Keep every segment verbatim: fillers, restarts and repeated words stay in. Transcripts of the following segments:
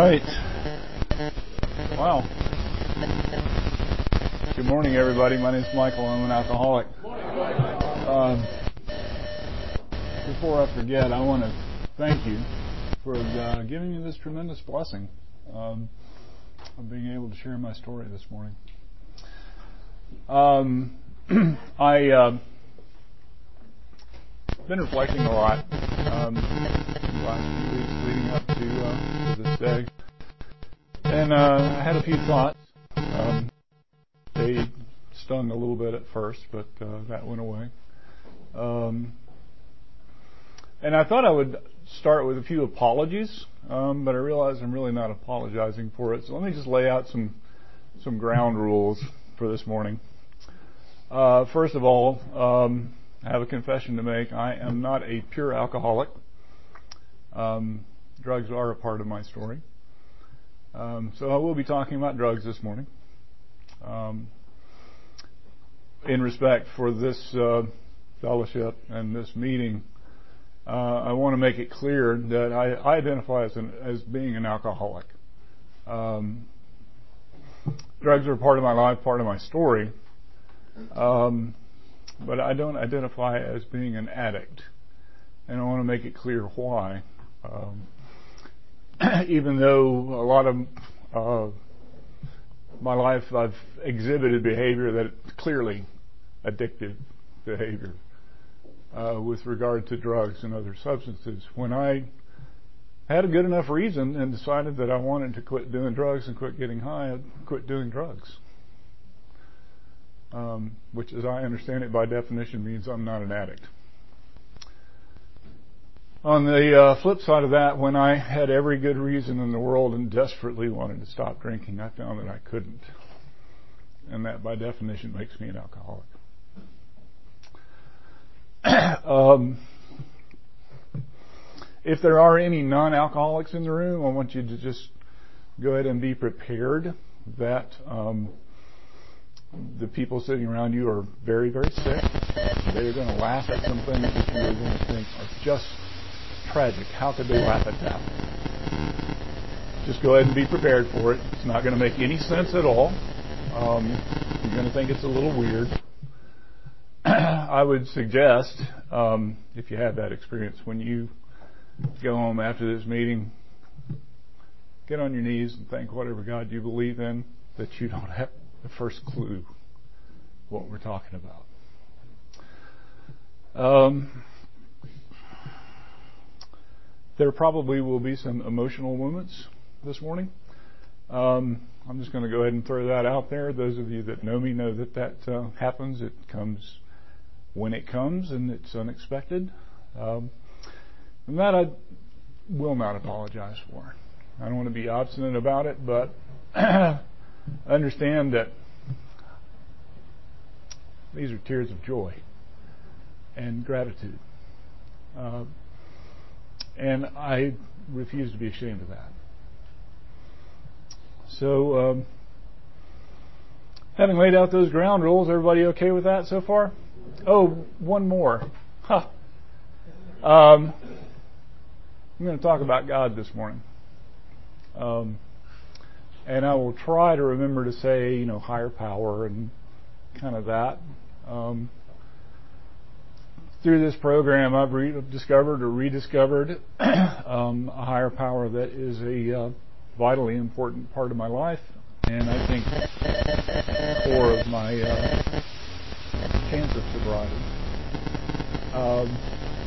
right. Wow. Good morning, everybody. My name is Michael. I'm an alcoholic. Um, before I forget, I want to thank you for uh, giving me this tremendous blessing um, of being able to share my story this morning. Um, I uh, been reflecting a lot um, the last few weeks leading up to, uh, to this day, and uh, I had a few thoughts. Um, they stung a little bit at first, but uh, that went away. Um, and I thought I would start with a few apologies, um, but I realize I'm really not apologizing for it. So let me just lay out some some ground rules for this morning. Uh, first of all, um, I have a confession to make. I am not a pure alcoholic. Um, drugs are a part of my story. Um, so I will be talking about drugs this morning. Um, in respect for this uh, fellowship and this meeting, uh, I want to make it clear that I, I identify as, an, as being an alcoholic. Um, drugs are part of my life, part of my story. Um, but I don't identify as being an addict, and I want to make it clear why. Um, even though a lot of uh, my life I've exhibited behavior that is clearly addictive behavior uh, with regard to drugs and other substances. When I had a good enough reason and decided that I wanted to quit doing drugs and quit getting high, I quit doing drugs. Um, which, as I understand it, by definition means I'm not an addict. On the uh, flip side of that, when I had every good reason in the world and desperately wanted to stop drinking, I found that I couldn't. And that, by definition, makes me an alcoholic. um, if there are any non-alcoholics in the room, I want you to just go ahead and be prepared that um, the people sitting around you are very, very sick. They're going to laugh at some things that you are going to think are just tragic. How could they laugh at that? Just go ahead and be prepared for it. It's not going to make any sense at all. Um, you're going to think it's a little weird. I would suggest, um, if you have that experience, when you go home after this meeting, get on your knees and thank whatever God you believe in that you don't have the first clue what we're talking about. Um, there probably will be some emotional moments this morning. Um, I'm just going to go ahead and throw that out there. Those of you that know me know that that uh, happens. It comes when it comes, and it's unexpected. Um, and that I will not apologize for. I don't want to be obstinate about it, but understand that these are tears of joy and gratitude. Uh, and I refuse to be ashamed of that. So, um, having laid out those ground rules, everybody okay with that so far? Oh, one more. Huh. Um, I'm going to talk about God this morning. Um, and I will try to remember to say, you know, higher power and kind of that. Um, through this program, I've re- discovered or rediscovered um, a higher power that is a uh, vitally important part of my life, and I think core of my uh, chance of sobriety. Um,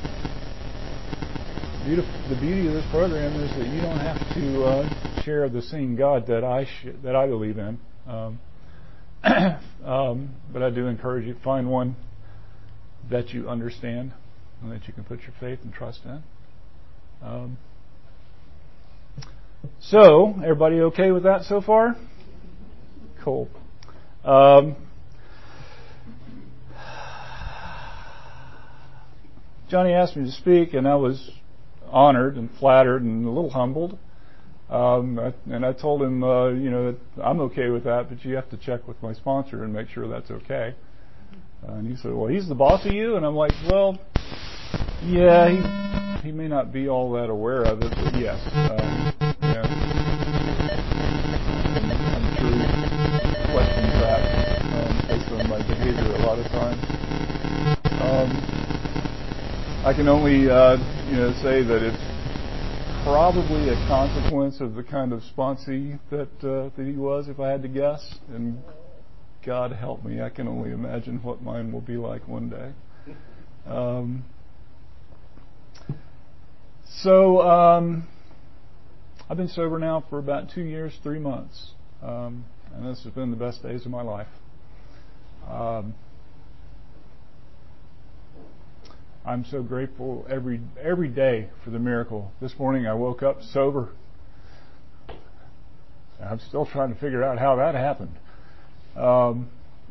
beautiful, the beauty of this program is that you don't have to uh, share the same God that I sh- that I believe in. Um, um, but I do encourage you to find one that you understand and that you can put your faith and trust in. Um, so, everybody okay with that so far? Cool. Um, Johnny asked me to speak, and I was honored and flattered and a little humbled. Um, I, and I told him, uh, you know, that I'm okay with that, but you have to check with my sponsor and make sure that's okay. Uh, and he said, well, he's the boss of you? And I'm like, well, yeah, he, he may not be all that aware of it, but yes. Um, yeah. I can only uh, you know say that it's probably a consequence of the kind of sponsee that uh, that he was, if I had to guess. And God help me, I can only imagine what mine will be like one day. Um, so um, I've been sober now for about two years, three months, um, and this has been the best days of my life. Um, I'm so grateful every every day for the miracle. This morning I woke up sober. I'm still trying to figure out how that happened. Um,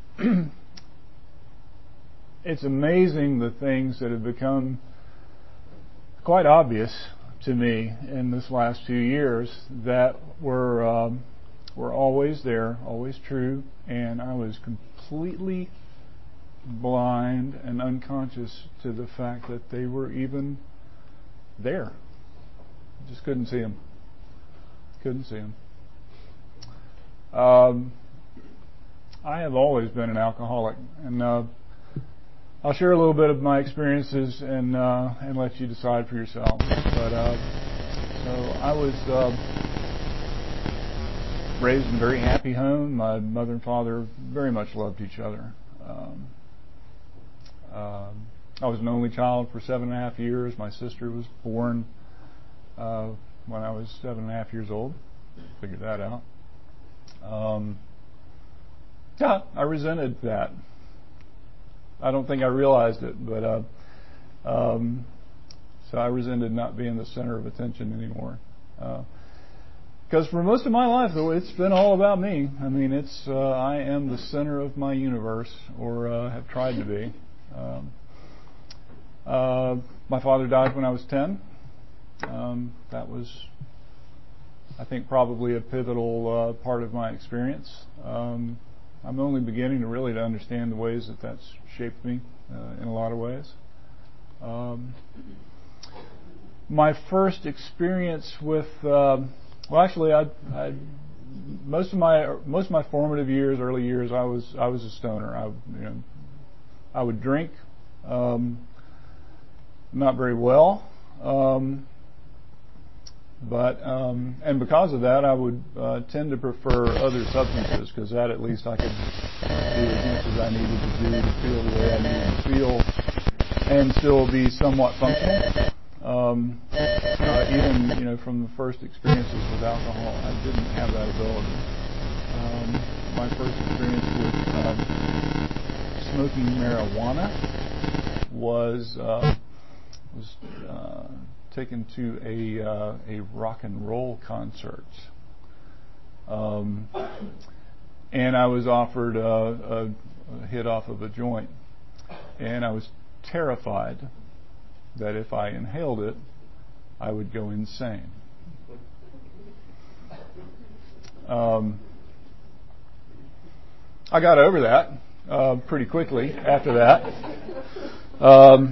it's amazing the things that have become quite obvious to me in this last few years that were um, were always there, always true, and I was completely blind and unconscious to the fact that they were even there. Just couldn't see them. Couldn't see them. Um, I have always been an alcoholic, and uh, I'll share a little bit of my experiences and uh, and let you decide for yourself. But uh, so I was uh, raised in a very happy home. My mother and father very much loved each other. Um, uh, I was an only child for seven and a half years. My sister was born uh, when I was seven and a half years old. Figured that out. Um, yeah, I resented that. I don't think I realized it, but uh, um, so I resented not being the center of attention anymore. Because uh, for most of my life, though, it's been all about me. I mean, it's uh, I am the center of my universe, or uh, have tried to be. Um, uh, my father died when I was ten. Um, that was, I think, probably a pivotal uh, part of my experience. Um, I'm only beginning to really to understand the ways that that's shaped me uh, in a lot of ways. Um, my first experience with, uh, well, actually, I, I, most of my most of my formative years, early years, I was I was a stoner. I, you know, I would drink, um, not very well. Um, But um, and because of that, I would uh, tend to prefer other substances, because that at least I could do as much as I needed to do to feel the way I needed to feel, and still be somewhat functional. Um, uh, even you know from the first experiences with alcohol, I didn't have that ability. Um, my first experience with uh, smoking marijuana was uh, was. Uh, taken to a uh, a rock and roll concert, um, and I was offered a, a, a hit off of a joint, and I was terrified that if I inhaled it, I would go insane. Um, I got over that uh, pretty quickly after that. Um,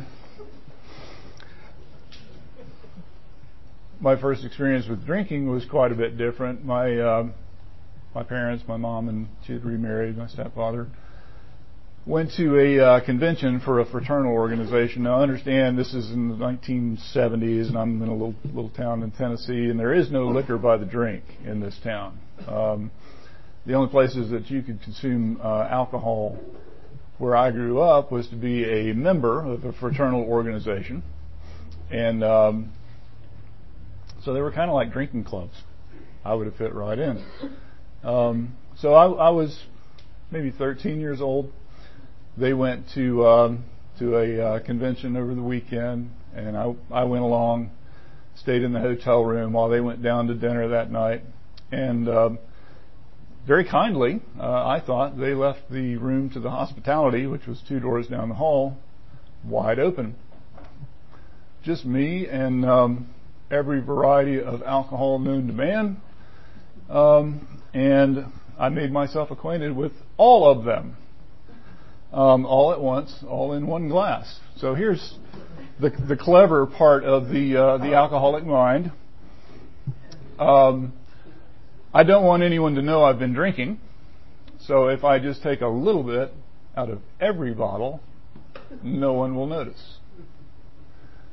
My first experience with drinking was quite a bit different. My uh, my parents, my mom, and she had remarried, my stepfather, went to a uh, convention for a fraternal organization. Now, I understand this is in the nineteen seventies, and I'm in a little little town in Tennessee, and there is no liquor by the drink in this town. Um, the only places that you could consume uh, alcohol where I grew up was to be a member of a fraternal organization, and um, so they were kind of like drinking clubs. I would have fit right in. Um, so I, I was maybe thirteen years old. They went to um, to a uh, convention over the weekend, and I, I went along, stayed in the hotel room while they went down to dinner that night. And um, very kindly, uh, I thought, they left the room to the hospitality, which was two doors down the hall, wide open. Just me and Um, every variety of alcohol known to man, um, and I made myself acquainted with all of them, um, all at once, all in one glass. So here's the the clever part of the uh, the alcoholic mind. Um, I don't want anyone to know I've been drinking, so if I just take a little bit out of every bottle, no one will notice.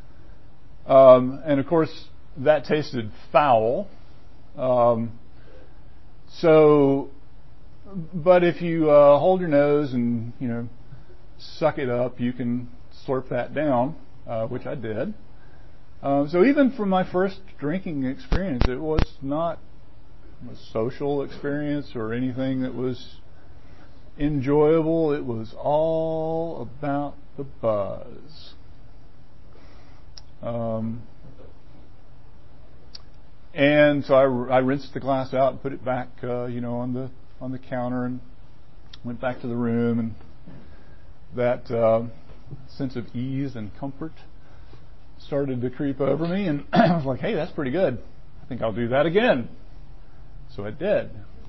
Um, and of course, that tasted foul. Um, so, but if you uh, hold your nose and, you know, suck it up, you can slurp that down, uh, which I did. Um, so even from my first drinking experience, it was not a social experience or anything that was enjoyable. It was all about the buzz. Um, and so I, I rinsed the glass out and put it back, uh, you know, on the on the counter, and went back to the room, and that uh, sense of ease and comfort started to creep over me, and I was like, hey, that's pretty good. I think I'll do that again. So I did.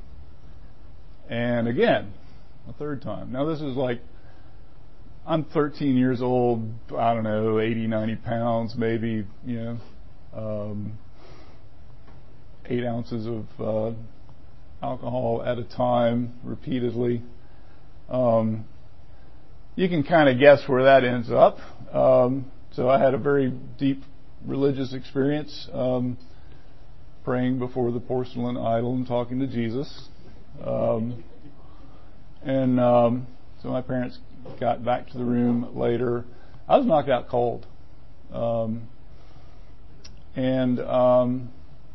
And again, a third time. Now this is like, I'm thirteen years old, I don't know, eighty, ninety pounds, maybe, you know, um, eight ounces of uh, alcohol at a time, repeatedly. Um, you can kind of guess where that ends up. Um, so I had a very deep religious experience, um, praying before the porcelain idol and talking to Jesus. Um, and um, so my parents got back to the room later. I was knocked out cold. Um, and, um,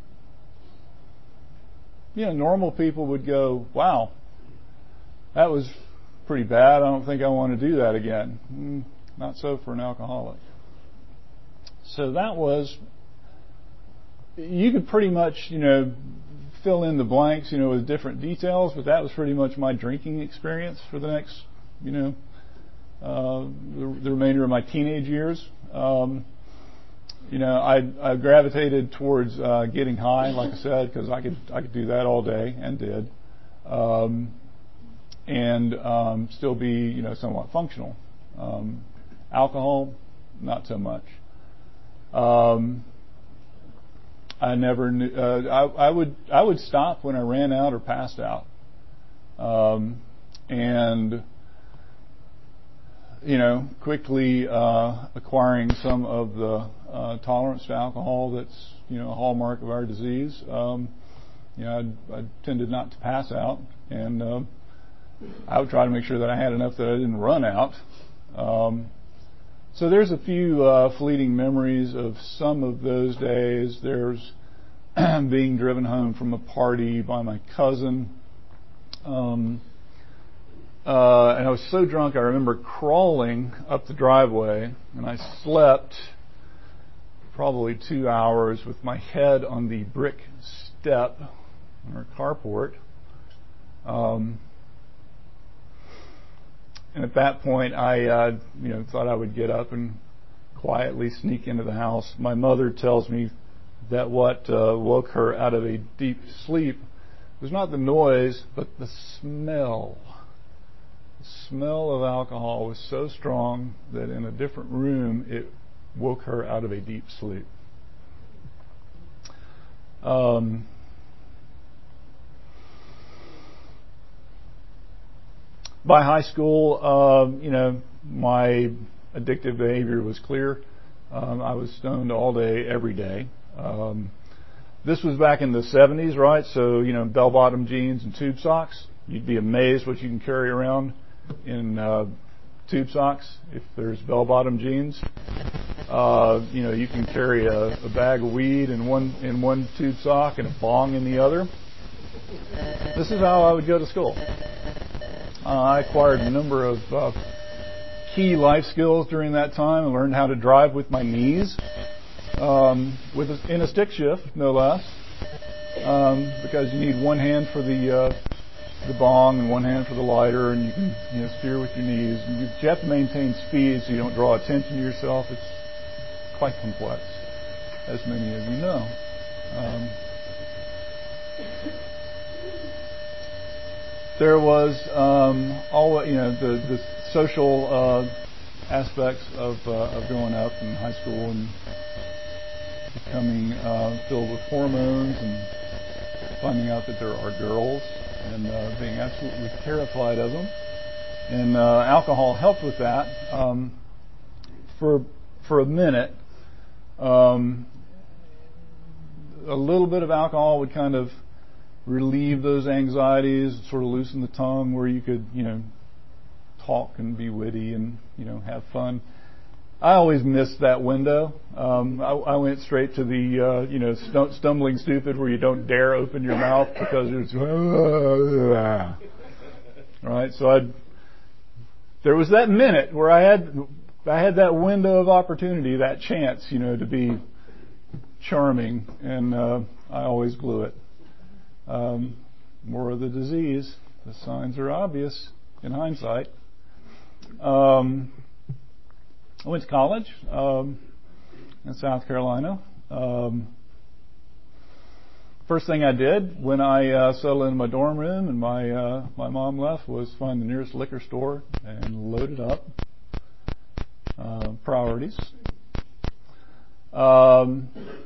you know, normal people would go, wow, that was pretty bad. I don't think I want to do that again. Mm, not so for an alcoholic. So that was, you could pretty much, you know, fill in the blanks, you know, with different details, but that was pretty much my drinking experience for the next, you know, uh, the, the remainder of my teenage years. Um, you know, I, I gravitated towards uh, getting high, like I said, because I could I could do that all day, and did, um, and um, still be, you know, somewhat functional. Um, alcohol, not so much. Um, I never knew. Uh, I, I would I would stop when I ran out or passed out, um, and you know, quickly uh, acquiring some of the uh, tolerance to alcohol that's, you know, a hallmark of our disease. Um, you know, I, I tended not to pass out, and uh, I would try to make sure that I had enough that I didn't run out. Um, so there's a few uh, fleeting memories of some of those days. There's being driven home from a party by my cousin. Um, Uh, and I was so drunk, I remember crawling up the driveway, and I slept probably two hours with my head on the brick step on our carport. Um, and at that point, I, uh, you know, thought I would get up and quietly sneak into the house. My mother tells me that what uh, woke her out of a deep sleep was not the noise, but the smell. The smell of alcohol was so strong that in a different room it woke her out of a deep sleep. Um, by high school, um, you know, my addictive behavior was clear. Um, I was stoned all day, every day. Um, this was back in the seventies, right? So, you know, bell-bottom jeans and tube socks. You'd be amazed what you can carry around in uh, tube socks if there's bell-bottom jeans. Uh, you know, you can carry a, a bag of weed in one in one tube sock and a bong in the other. This is how I would go to school. Uh, I acquired a number of uh, key life skills during that time. I learned how to drive with my knees, um, with a, in a stick shift, no less, um, because you need one hand for the uh, the bong and one hand for the lighter, and you can, you know, steer with your knees. You, you have to maintain speed so you don't draw attention to yourself. It's quite complex, as many of you know. Um, there was um, all, you know, the, the social uh, aspects of uh, of growing up in high school and becoming uh, filled with hormones and finding out that there are girls, and uh, being absolutely terrified of them. And uh, alcohol helped with that um, for for a minute. Um, a little bit of alcohol would kind of relieve those anxieties, sort of loosen the tongue where you could, you know, talk and be witty and, you know, have fun. I always missed that window. Um, I, I went straight to the, uh, you know, st- stumbling stupid where you don't dare open your mouth because it's, right? So I'd, there was that minute where I had, I had that window of opportunity, that chance, you know, to be charming, and uh, I always blew it. Um, more of the disease. The signs are obvious in hindsight. Um, I went to college um, in South Carolina. Um, first thing I did when I uh, settled in my dorm room and my uh, my mom left was find the nearest liquor store and load it up. Uh, priorities. Um,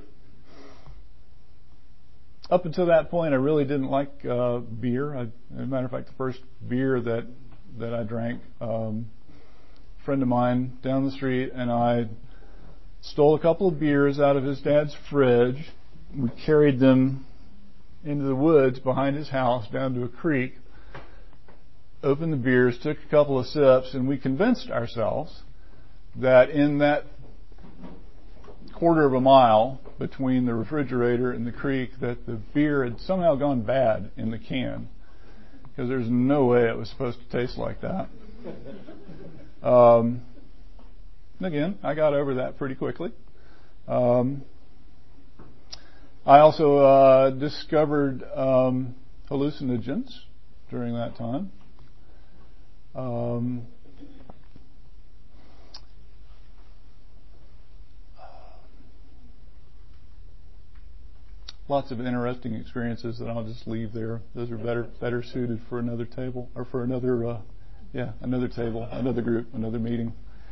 up until that point, I really didn't like uh, beer. I, as a matter of fact, the first beer that that I drank, um, a friend of mine down the street and I stole a couple of beers out of his dad's fridge. We carried them into the woods behind his house down to a creek, opened the beers, took a couple of sips, and we convinced ourselves that in that quarter of a mile between the refrigerator and the creek that the beer had somehow gone bad in the can, because there's no way it was supposed to taste like that. Um, again, I got over that pretty quickly. Um, I also uh, discovered um, hallucinogens during that time. Um, Lots of interesting experiences that I'll just leave there. Those are better better suited for another table, or for another, uh, yeah, another table, another group, another meeting.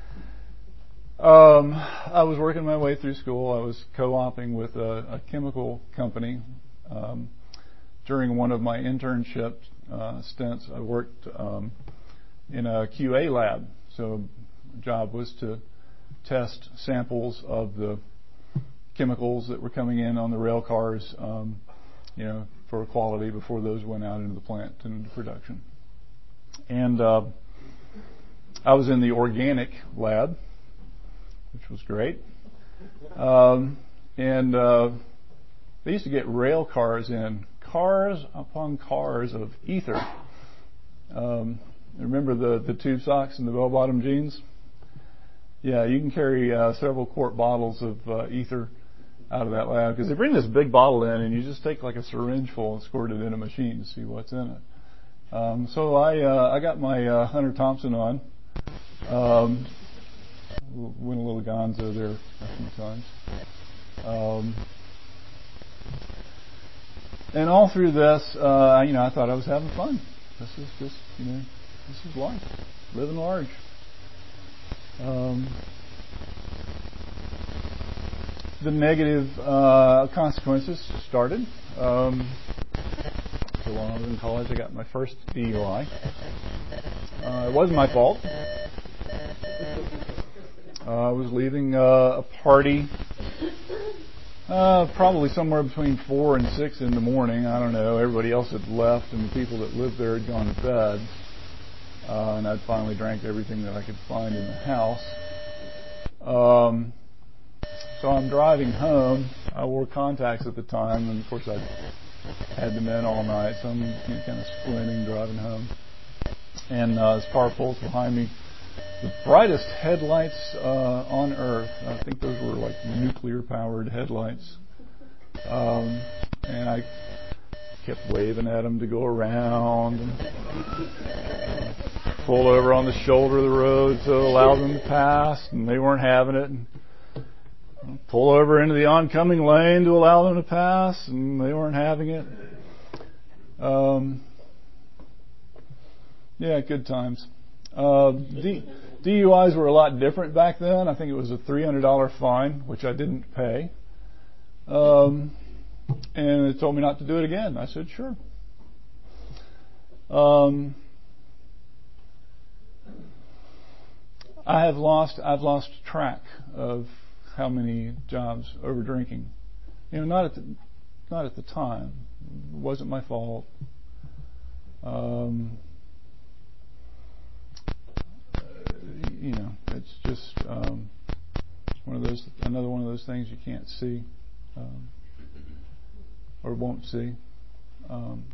Um, I was working my way through school. I was co-oping with a, a chemical company. Um, during one of my internship uh, stints, I worked um, in a Q A lab. So the job was to test samples of the chemicals that were coming in on the rail cars, um, you know, for quality before those went out into the plant and into production. And uh, I was in the organic lab, which was great. Um, and uh, they used to get rail cars in, cars upon cars of ether. Um, remember the, the tube socks and the bell-bottom jeans? Yeah, you can carry uh, several quart bottles of uh, ether out of that lab, because they bring this big bottle in and you just take like a syringe full and squirt it in a machine to see what's in it. Um, so I uh, I got my uh, Hunter Thompson on. Um, went a little gonzo there a few times. Um, and all through this, uh, you know, I thought I was having fun. This is just, you know, this is life, living large. Um, The negative uh, consequences started. Um, so while I was in college, I got my first D U I. Uh, it wasn't my fault. Uh, I was leaving uh, a party, uh, probably somewhere between four and six in the morning. I don't know. Everybody else had left, and the people that lived there had gone to bed. Uh, and I'd finally drank everything that I could find in the house. Um, So I'm driving home. I wore contacts at the time, and of course I had them in all night, so I'm, you know, kind of squinting driving home. And uh, this car pulls behind me. The brightest headlights uh, on Earth. I think those were like nuclear-powered headlights. Um, and I kept waving at them to go around. And, uh, pulled over on the shoulder of the road to allow them to pass, and they weren't having it. And pull over into the oncoming lane to allow them to pass, and they weren't having it. Um, yeah, good times. Uh, D- DUIs were a lot different back then. I think it was a three hundred dollars fine, which I didn't pay. Um, and they told me not to do it again. I said, sure. Um, I have lost, I've lost track of how many jobs over drinking. You know, not at the, not at the time. It wasn't my fault. Um, you know, it's just um, one of those, another one of those things you can't see um, or won't see. Um,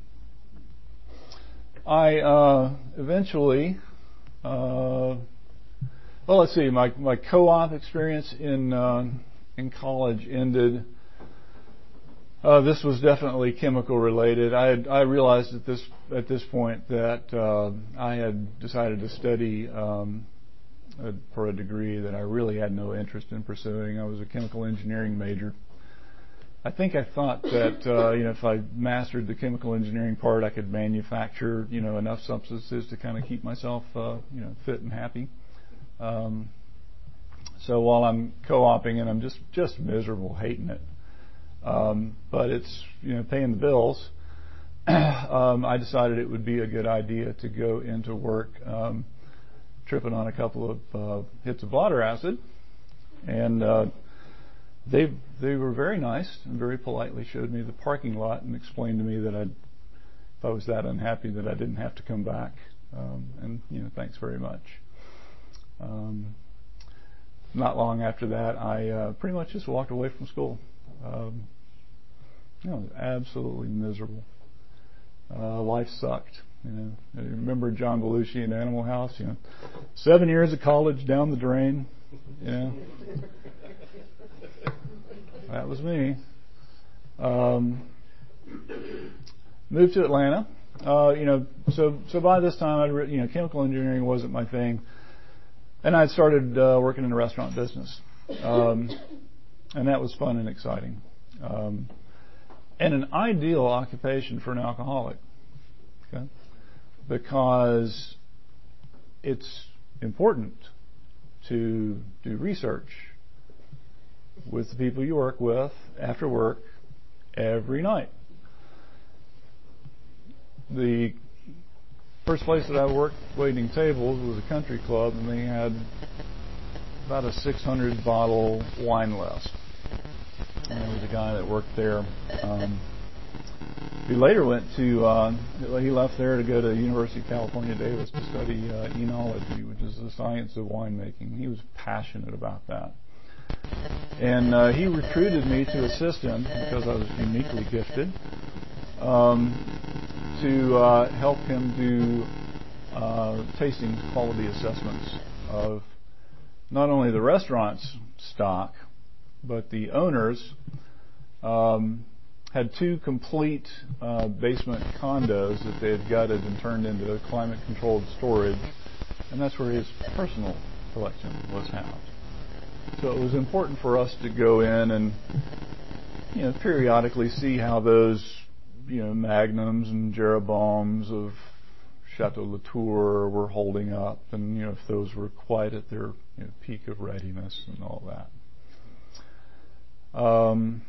I uh, eventually, uh, well, let's see, my my co-op experience in uh, in college ended. Uh, this was definitely chemical related. I had, I realized at this at this point that uh, I had decided to study um, a, for a degree that I really had no interest in pursuing. I was a chemical engineering major. I think I thought that uh, you know if I mastered the chemical engineering part, I could manufacture you know enough substances to kind of keep myself uh, you know fit and happy. Um, so while I'm co-oping and I'm just just miserable, hating it. Um, but it's you know paying the bills. um, I decided it would be a good idea to go into work, um, tripping on a couple of uh, hits of bladder acid, and uh, they they were very nice and very politely showed me the parking lot and explained to me that I'd, if I was that unhappy that I didn't have to come back, um, and you know thanks very much. Um, not long after that, I uh, pretty much just walked away from school. Um, you know, it was absolutely miserable. Uh, life sucked. You know, I remember John Belushi in Animal House. You know, seven years of college down the drain. You know, that was me. Um, moved to Atlanta. Uh, you know, so so by this time, I'd re- you know, chemical engineering wasn't my thing, and I'd started uh, working in the restaurant business. Um, And that was fun and exciting. Um, and an ideal occupation for an alcoholic. Okay? Because it's important to do research with the people you work with after work every night. The first place that I worked waiting tables was a country club, and they had about a six hundred bottle wine list. And there was a guy that worked there. Um, he later went to, uh, he left there to go to University of California, Davis to study uh, enology, which is the science of winemaking. He was passionate about that. And uh, he recruited me to assist him, because I was uniquely gifted, um, to uh, help him do uh, tasting quality assessments of not only the restaurant's stock, but the owners um, had two complete uh, basement condos that they had gutted and turned into climate-controlled storage, and that's where his personal collection was housed. So it was important for us to go in and, you know, periodically see how those, you know, Magnums and Jeroboams of Chateau Latour were holding up, and you know if those were quite at their you know, peak of readiness and all that. Um,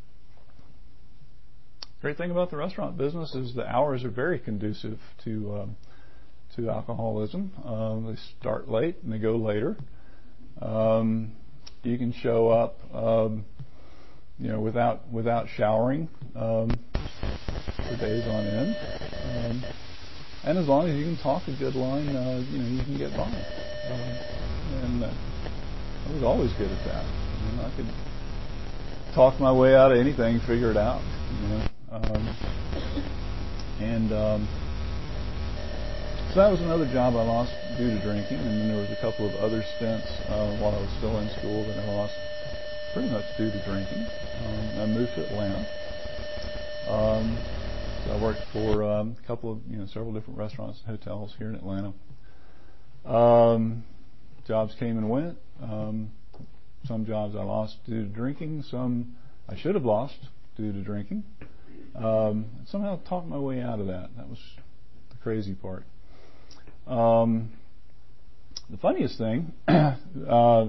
great thing about the restaurant business is the hours are very conducive to um, to alcoholism. Um, they start late and they go later. Um, you can show up, um, you know, without without showering um, for days on end. Um, And as long as you can talk a good line, uh, you know, you can get by. Uh, and uh, I was always good at that. You know, I could talk my way out of anything, figure it out. You know, um, and um, so that was another job I lost due to drinking. And then there was a couple of other stints uh, while I was still in school that I lost pretty much due to drinking. Um, I moved to Atlanta. Um, So I worked for um, a couple of, you know, several different restaurants and hotels here in Atlanta. Um, jobs came and went. Um, some jobs I lost due to drinking. Some I should have lost due to drinking. Um, somehow talked my way out of that. That was the crazy part. Um, the funniest thing, uh,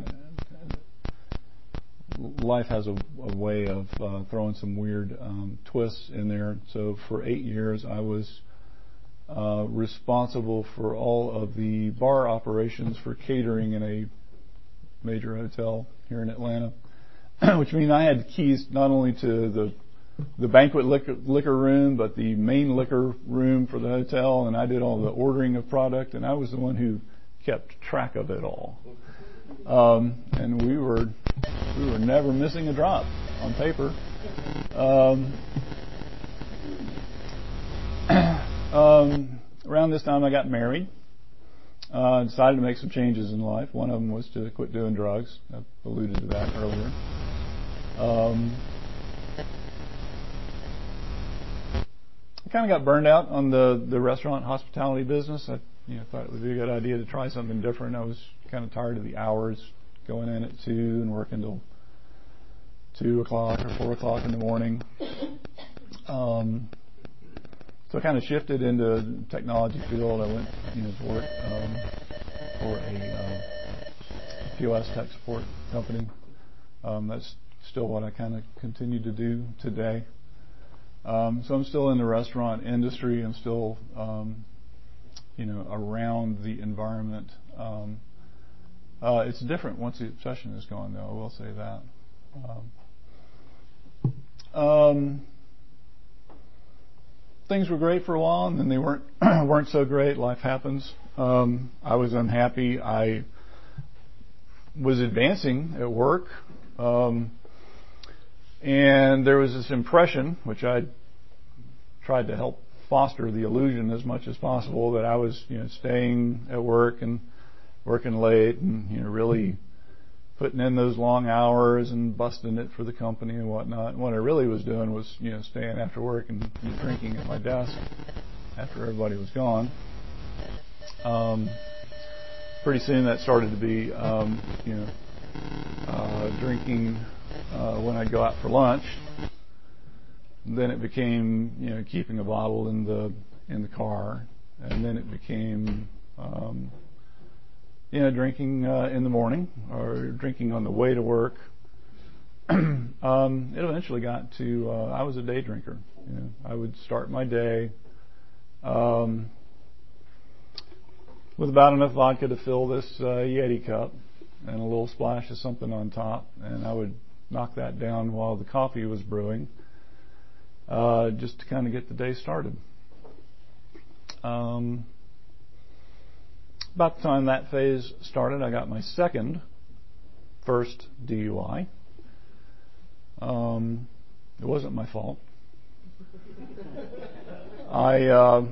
life has a, a way of uh, throwing some weird um, twists in there. So for eight years, I was uh, responsible for all of the bar operations for catering in a major hotel here in Atlanta. which means I had keys not only to the the banquet liquor, liquor room, but the main liquor room for the hotel, and I did all the ordering of product, and I was the one who kept track of it all. Um, and we were we were never missing a drop on paper. Um, um, around this time, I got married. Uh, decided to make some changes in life. One of them was to quit doing drugs. I alluded to that earlier. Um, I kind of got burned out on the, the restaurant hospitality business. I you know, thought it would be a good idea to try something different. I was kind of tired of the hours, going in at two and working till two o'clock or four o'clock in the morning. Um, so I kind of shifted into the technology field. I went you know, to work um, for a uh, P O S tech support company. Um, that's still what I kind of continue to do today. Um, so I'm still in the restaurant industry. I'm still, um, you know, around the environment. Um, uh, it's different once the obsession is gone, though. I will say that. Um, um, things were great for a while, and then they weren't weren't so great. Life happens. Um, I was unhappy. I was advancing at work. Um, And there was this impression, which I tried to help foster the illusion as much as possible, that I was, you know, staying at work and working late and, you know, really putting in those long hours and busting it for the company and whatnot. And what I really was doing was, you know, staying after work and, and drinking at my desk after everybody was gone. Um, pretty soon that started to be, um, you know, uh, drinking Uh, when I'd go out for lunch. Then it became, you know, keeping a bottle in the in the car, and then it became, um, you know, drinking uh, in the morning or drinking on the way to work. um, it eventually got to uh, I was a day drinker. You know, I would start my day um, with about enough vodka to fill this uh, Yeti cup and a little splash of something on top, and I would knock that down while the coffee was brewing, uh, just to kind of get the day started. Um, about the time that phase started, I got my second first D U I. Um, it wasn't my fault. I uh,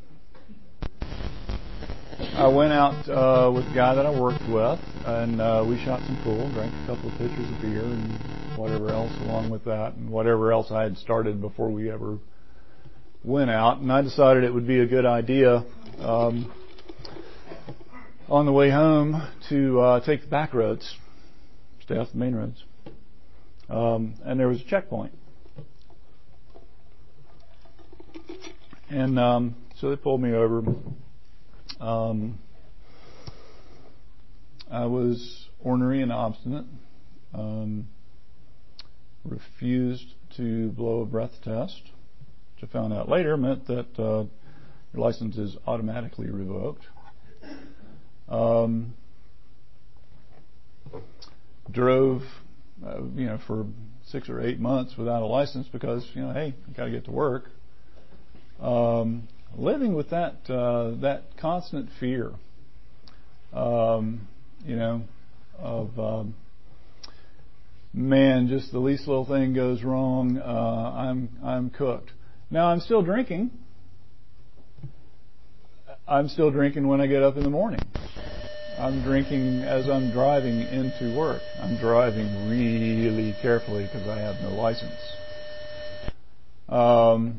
I went out uh, with a guy that I worked with, and uh, we shot some pool, drank a couple of pitchers of beer, and whatever else along with that, and whatever else I had started before we ever went out. And I decided it would be a good idea um, on the way home to uh, take the back roads, stay off the main roads. Um, and there was a checkpoint. And um, so they pulled me over. Um, I was ornery and obstinate. Um, refused to blow a breath test, which I found out later meant that uh, your license is automatically revoked. Um, drove, uh, you know, for six or eight months without a license because, you know, hey, you got to get to work. Um, living with that uh, that constant fear, um, you know, of um, man, just the least little thing goes wrong, uh, I'm I'm cooked. Now I'm still drinking. I'm still drinking when I get up in the morning. I'm drinking as I'm driving into work. I'm driving really carefully because I have no license. Um,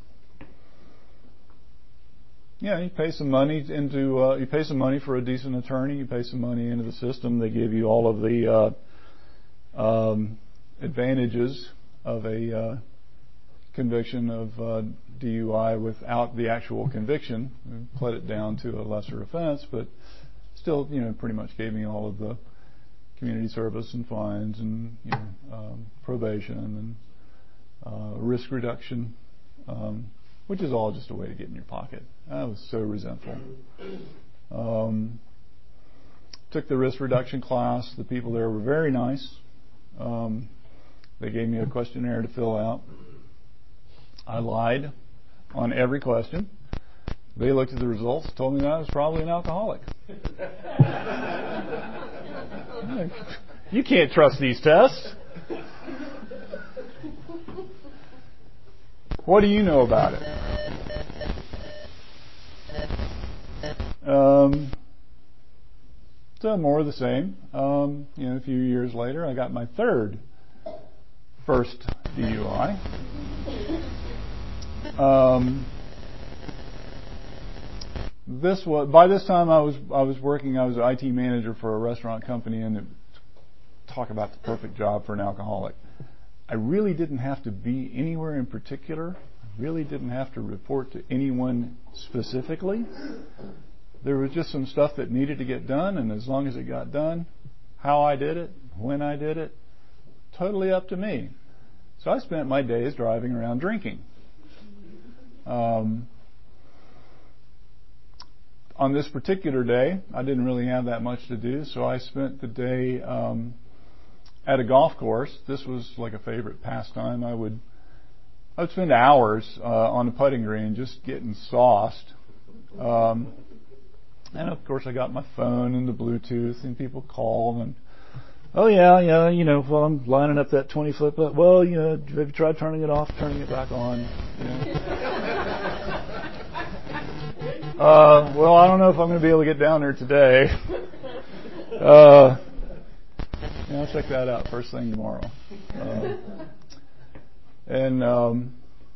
Yeah, you pay some money into uh, you pay some money for a decent attorney. You pay some money into the system. They give you all of the uh, um, advantages of a uh, conviction of uh, D U I without the actual conviction. We pled it down to a lesser offense, but still, you know, pretty much gave me all of the community service and fines and you know, um, probation and uh, risk reduction. Um, which is all just a way to get in your pocket. I was so resentful. Um, took the risk reduction class. The people there were very nice. Um, They gave me a questionnaire to fill out. I lied on every question. They looked at the results, told me that I was probably an alcoholic. You can't trust these tests. What do you know about it? Um, so more of the same. Um, you know, a few years later, I got my third first D U I. Um, this was by this time I was I was working. I was an I T manager for a restaurant company, and it, talk about the perfect job for an alcoholic. I really didn't have to be anywhere in particular. I really didn't have to report to anyone specifically. There was just some stuff that needed to get done, and as long as it got done, how I did it, when I did it, totally up to me. So I spent my days driving around drinking. Um, on this particular day, I didn't really have that much to do, so I spent the day um, at a golf course. This was like a favorite pastime. I would I would spend hours uh, on the putting green just getting sauced. Um, and of course, I got my phone and the Bluetooth, and people call and, oh yeah, yeah, you know, well, I'm lining up that twenty foot putt. Well, you know, have you tried turning it off, turning it back on? You know. uh, well, I don't know if I'm going to be able to get down there today. Uh, yeah, I'll check that out first thing tomorrow. Uh, and um,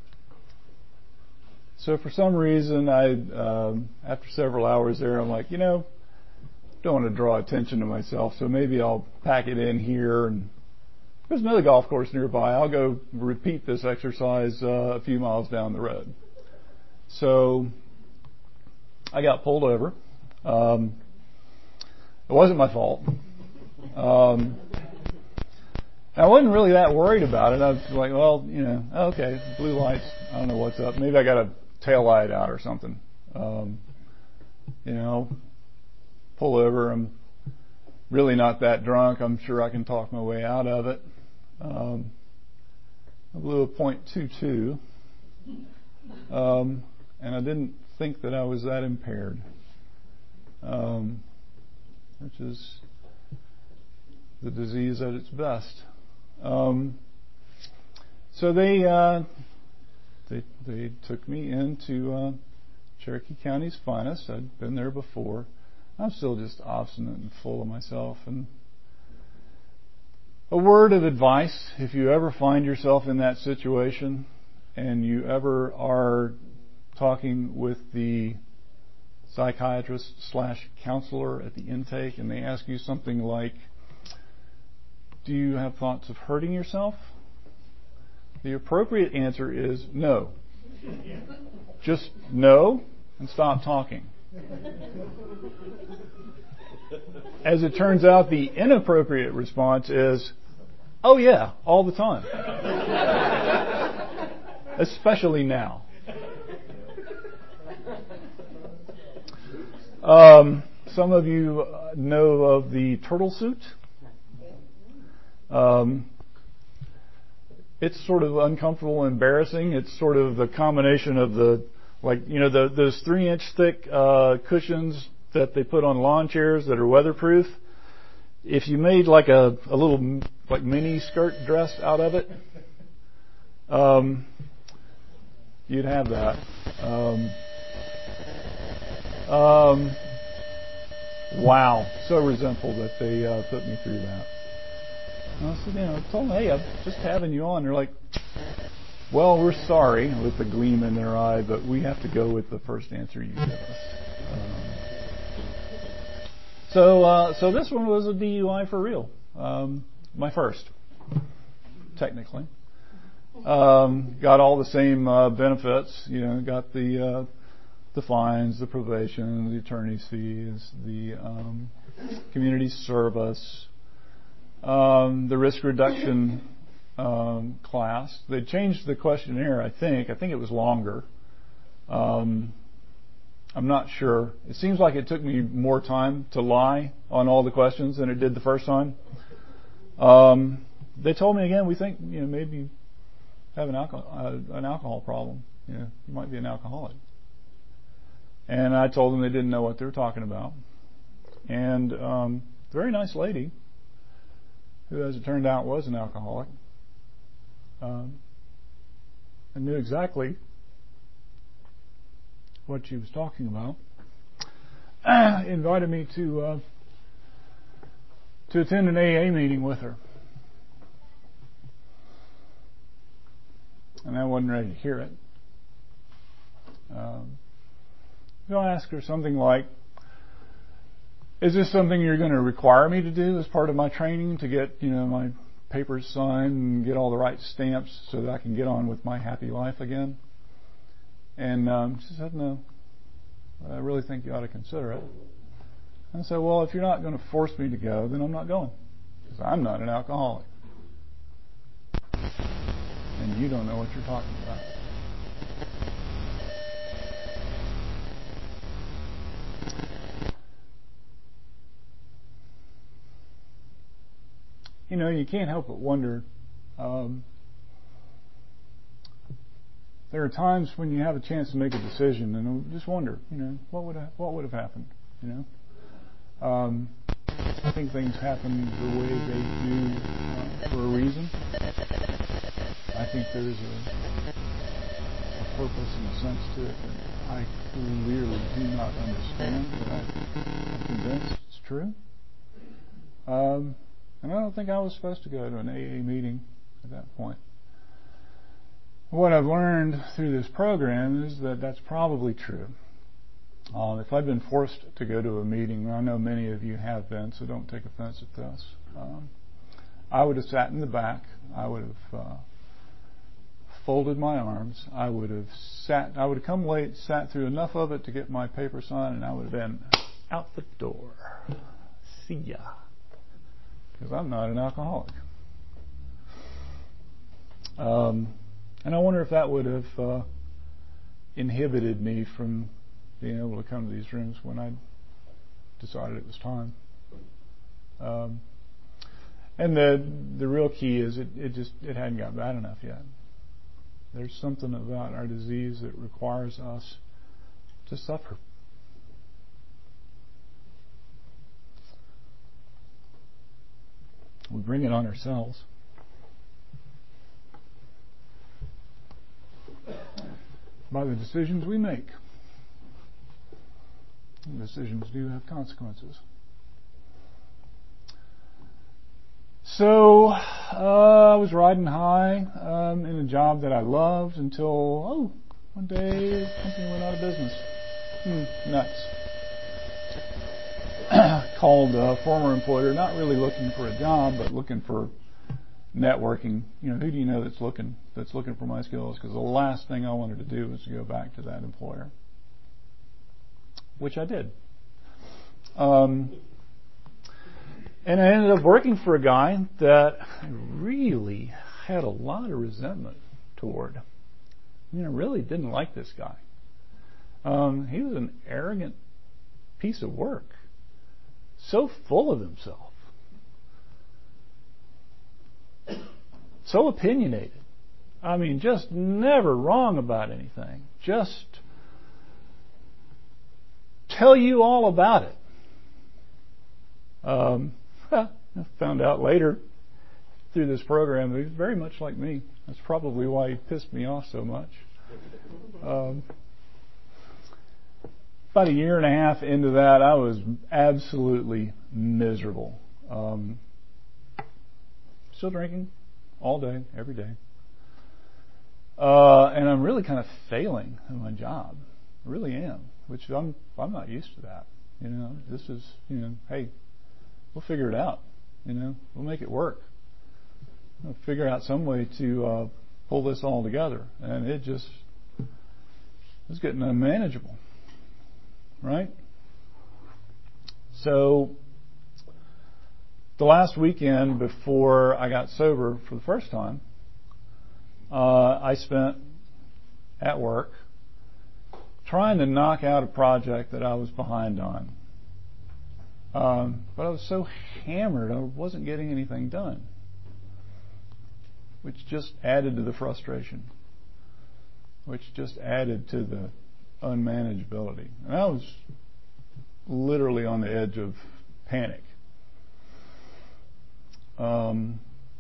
so for some reason, I um, after several hours there, I'm like, you know, don't want to draw attention to myself, so maybe I'll pack it in here. And there's another golf course nearby. I'll go repeat this exercise uh, a few miles down the road. So I got pulled over. Um, it wasn't my fault. Um, I wasn't really that worried about it. I was like, well, you know, okay, blue lights, I don't know what's up. Maybe I got a tail light out or something. Um, you know, pull over. I'm really not that drunk. I'm sure I can talk my way out of it. Um, I blew a point two two, um, and I didn't think that I was that impaired, um, which is the disease at its best. Um, so they, uh, they they took me into uh, Cherokee County's finest. I'd been there before. I'm still just obstinate and full of myself. And a word of advice, if you ever find yourself in that situation and you ever are talking with the psychiatrist slash counselor at the intake and they ask you something like, do you have thoughts of hurting yourself? The appropriate answer is no. Just no and stop talking. As it turns out, the inappropriate response is, oh yeah, all the time. Especially now. Um, some of you know of the turtle suit. Um, it's sort of uncomfortable and embarrassing. It's sort of the combination of the, like, you know, the, those three inch thick uh, cushions that they put on lawn chairs that are weatherproof. If you made like a, a little like mini skirt dress out of it, um, you'd have that. Um, um, wow, so resentful that they uh, put me through that. And I said, you know, I told them, hey, I'm just having you on. They're like, well, we're sorry, with the gleam in their eye, but we have to go with the first answer you give us. Um, so, uh, so this one was a D U I for real. Um, my first, technically. Um, got all the same uh, benefits. You know, got the uh, the fines, the probation, the attorney's fees, the um, community service, um, the risk reduction um, class. They changed the questionnaire. I think. I think it was longer. Um, I'm not sure. It seems like it took me more time to lie on all the questions than it did the first time. Um, they told me again, we think, you know, maybe you have an alcohol, uh, an alcohol problem. You know, you might be an alcoholic. And I told them they didn't know what they were talking about. And um, a very nice lady, who, as it turned out, was an alcoholic, um, and knew exactly what she was talking about, invited me to uh, to attend an A A meeting with her. And I wasn't ready to hear it. Um, so I asked her something like, is this something you're going to require me to do as part of my training to get, you know, my papers signed and get all the right stamps so that I can get on with my happy life again? And um, she said, no, I really think you ought to consider it. And I said, well, if you're not going to force me to go, then I'm not going, because I'm not an alcoholic. And you don't know what you're talking about. You know, you can't help but wonder. Um, there are times when you have a chance to make a decision, and just wonder, you know, what would have, what would have happened. You know, um, I think things happen the way they do uh, for a reason. I think there's a, a purpose and a sense to it that I clearly do not understand, but I, I'm convinced it's true. Um, And I don't think I was supposed to go to an A A meeting at that point. What I've learned through this program is that that's probably true. Uh, if I'd been forced to go to a meeting, I know many of you have been, so don't take offense at this. Um, I would have sat in the back. I would have uh, folded my arms. I would have sat. I would have come late, sat through enough of it to get my paper signed, and I would have been out the door. See ya. Because I'm not an alcoholic. Um, and I wonder if that would have uh, inhibited me from being able to come to these rooms when I decided it was time. Um, and the the real key is it, it just it hadn't got bad enough yet. There's something about our disease that requires us to suffer. We bring it on ourselves. By the decisions we make. And decisions do have consequences. So, uh, I was riding high um, in a job that I loved until, oh, one day the company went out of business. Hmm, nuts. Called a former employer, not really looking for a job, but looking for networking. You know, who do you know that's looking that's looking for my skills? Because the last thing I wanted to do was to go back to that employer, which I did. Um, and I ended up working for a guy that I really had a lot of resentment toward. I mean, I really didn't like this guy. Um, he was an arrogant piece of work. So full of himself. So opinionated. I mean, just never wrong about anything. Just tell you all about it. Um, I found out later through this program that he's very much like me. That's probably why he pissed me off so much. Um, About a year and a half into that, I was absolutely miserable. Um, still drinking all day, every day. Uh, and I'm really kind of failing at my job. I really am, which I'm I'm not used to that. You know, this is, you know, hey, we'll figure it out. You know, we'll make it work. We'll figure out some way to uh, pull this all together. And it just was getting unmanageable. Right? So, the last weekend before I got sober for the first time, uh, I spent at work trying to knock out a project that I was behind on. Um, but I was so hammered, I wasn't getting anything done. which just added to the frustration, which just added to the unmanageability. And I was literally on the edge of panic. Um,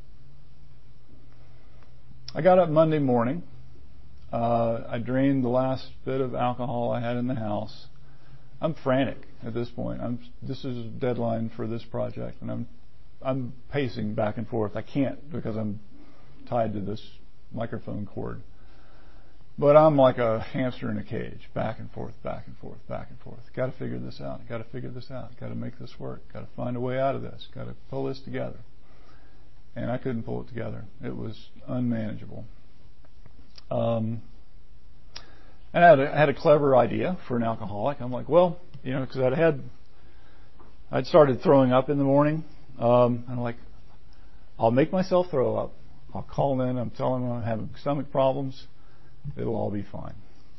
I got up Monday morning. Uh, I drained the last bit of alcohol I had in the house. I'm frantic at this point. I'm, this is a deadline for this project, and I'm I'm pacing back and forth. I can't because I'm tied to this microphone cord. But I'm like a hamster in a cage, back and forth, back and forth, back and forth. Got to figure this out. Got to figure this out. Got to make this work. Got to find a way out of this. Got to pull this together. And I couldn't pull it together. It was unmanageable. Um, and I had, a, I had a clever idea for an alcoholic. I'm like, well, you know, because I'd had, I'd started throwing up in the morning. Um, I'm like, I'll make myself throw up. I'll call in. I'm telling them I'm having stomach problems. It'll all be fine.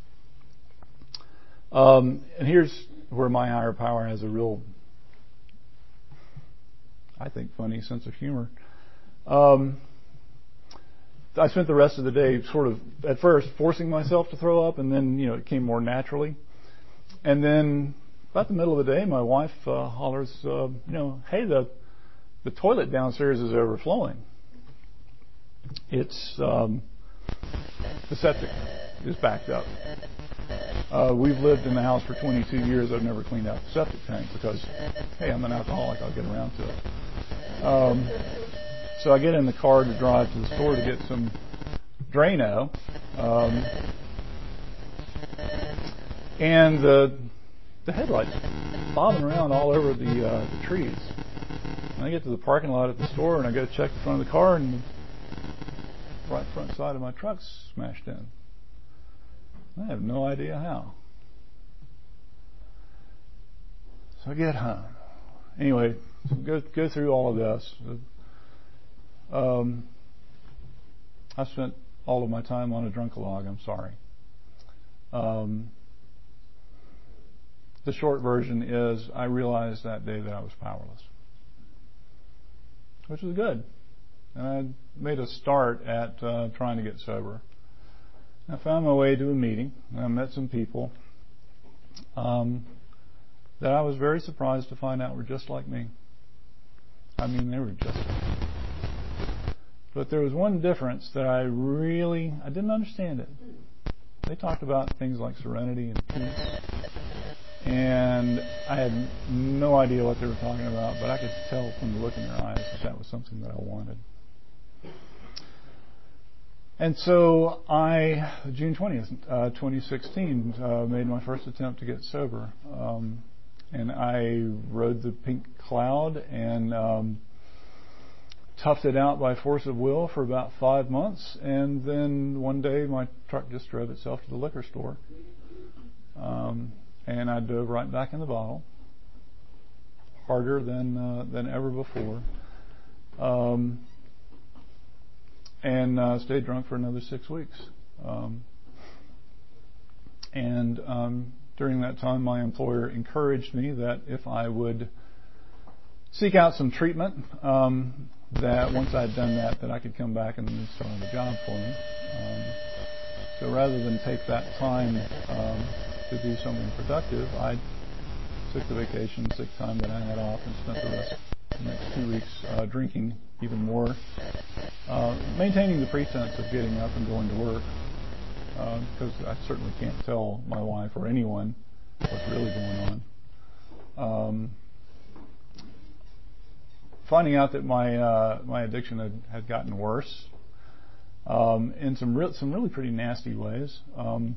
Um, and here's where my higher power has a real, I think, funny sense of humor. Um, I spent the rest of the day sort of, at first, forcing myself to throw up, and then, you know, it came more naturally. And then, about the middle of the day, my wife uh, hollers, uh, you know, hey, the the toilet downstairs is overflowing. It's um, the septic is backed up. Uh, we've lived in the house for twenty-two years. I've never cleaned out the septic tank because, hey, I'm an alcoholic. I'll get around to it. Um, so I get in the car to drive to the store to get some Drano. Um, and the the headlights bobbing around all over the, uh, the trees. And I get to the parking lot at the store, and I go to check the front of the car, and the right front side of my truck's smashed in. I have no idea how. So I get home. Anyway, so go go through all of this. Um, I spent all of my time on a drunk-a-log. I'm sorry. Um, the short version is I realized that day that I was powerless, which was good. And I made a start at uh, trying to get sober. I found my way to a meeting, and I met some people um, that I was very surprised to find out were just like me. I mean, they were just like me. But there was one difference that I really, I didn't understand it. They talked about things like serenity and peace, and I had no idea what they were talking about, but I could tell from the look in their eyes that that was something that I wanted. And so I, June twentieth, uh, twenty sixteen, uh, made my first attempt to get sober. Um, and I rode the pink cloud and um, toughed it out by force of will for about five months. And then one day my truck just drove itself to the liquor store. Um, and I dove right back in the bottle, harder than, uh, than ever before. Um, and uh, stayed drunk for another six weeks. Um, and um, during that time, my employer encouraged me that if I would seek out some treatment, um, that once I'd done that, that I could come back and start on the job for me. Um, so rather than take that time um, to do something productive, I took the vacation, sick time that I had off, and spent the rest the next two weeks uh, drinking even more, uh, maintaining the pretense of getting up and going to work, uh, because I certainly can't tell my wife or anyone what's really going on. Um, finding out that my uh, my addiction had, had gotten worse um, in some re- some really pretty nasty ways. Um,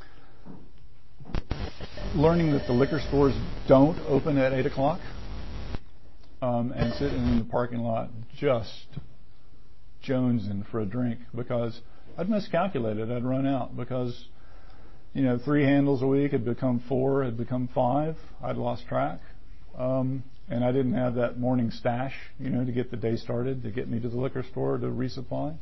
learning that the liquor stores don't open at eight o'clock. Um, and sitting in the parking lot just jonesing for a drink because I'd miscalculated. I'd run out because, you know, three handles a week had become four, had become five. I'd lost track. Um, and I didn't have that morning stash, you know, to get the day started, to get me to the liquor store to resupply.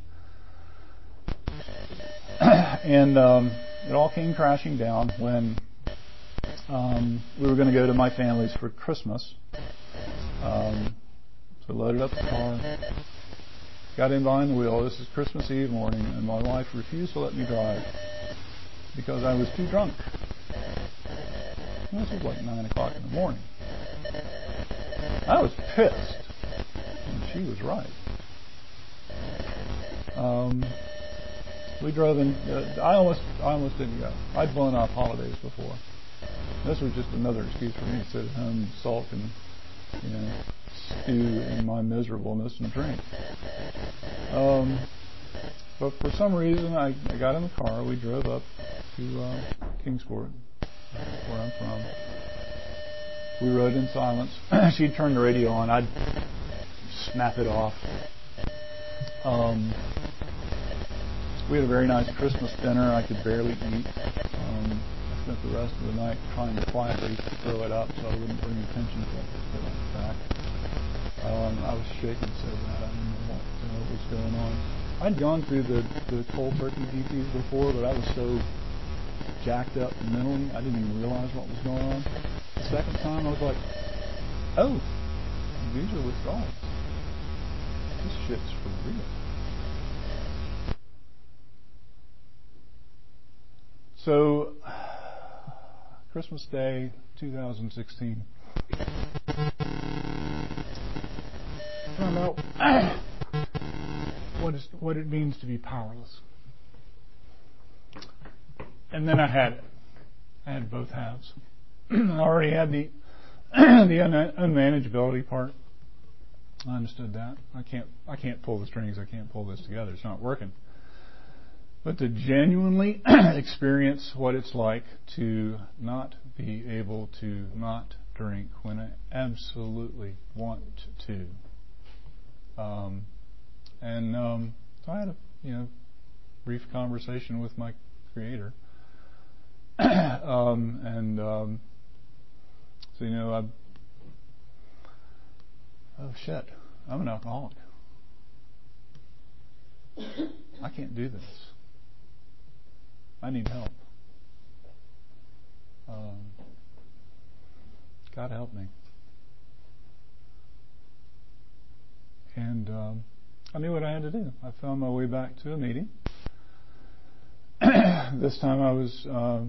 and um, it all came crashing down when um, we were going to go to my family's for Christmas. Um, so loaded up the car, got in behind the wheel. This is Christmas Eve morning, and my wife refused to let me drive because I was too drunk. And this was like nine o'clock in the morning. I was pissed, and she was right. Um, we drove in. Uh, I almost, I almost didn't go. I'd blown off holidays before. This was just another excuse for me to sit at home and sulk and, you know, stew in my miserableness and drink. Um, but for some reason, I, I got in the car. We drove up to uh, Kingsport, where I'm from. We rode in silence. She'd turn the radio on. I'd snap it off. Um, we had a very nice Christmas dinner. I could barely eat. Um, I spent the rest of the night trying to quietly throw it up so I wouldn't bring attention to it. In fact, um, I was shaking so bad I didn't know what, uh, what was going on. I'd gone through the, the cold turkey D Ps before, but I was so jacked up mentally, I didn't even realize what was going on. The second time, I was like, oh, these are withdrawals. This shit's for real. So, Christmas Day, two thousand sixteen. Found out what is what it means to be powerless. And then I had it. I had both halves. I already had the the un- unmanageability part. I understood that. I can't I can't pull the strings. I can't pull this together. It's not working. But to genuinely experience what it's like to not be able to not drink when I absolutely want to. Um, and um, so I had a you know brief conversation with my Creator. um, and um, so you know, I oh shit, I'm an alcoholic. I can't do this. I need help. Um, God help me. And um, I knew what I had to do. I found my way back to a meeting. This time I was um,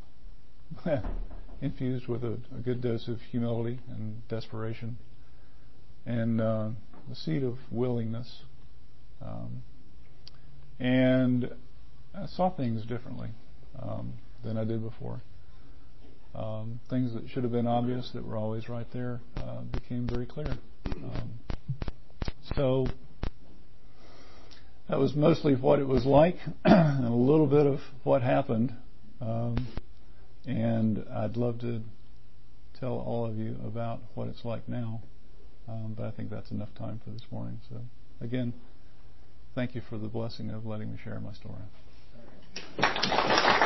infused with a, a good dose of humility and desperation and uh, a seed of willingness. Um, and I saw things differently um, than I did before. Um, things that should have been obvious, that were always right there, uh, became very clear. Um, so that was mostly what it was like, and a little bit of what happened. Um, and I'd love to tell all of you about what it's like now. Um, but I think that's enough time for this morning. So again, thank you for the blessing of letting me share my story.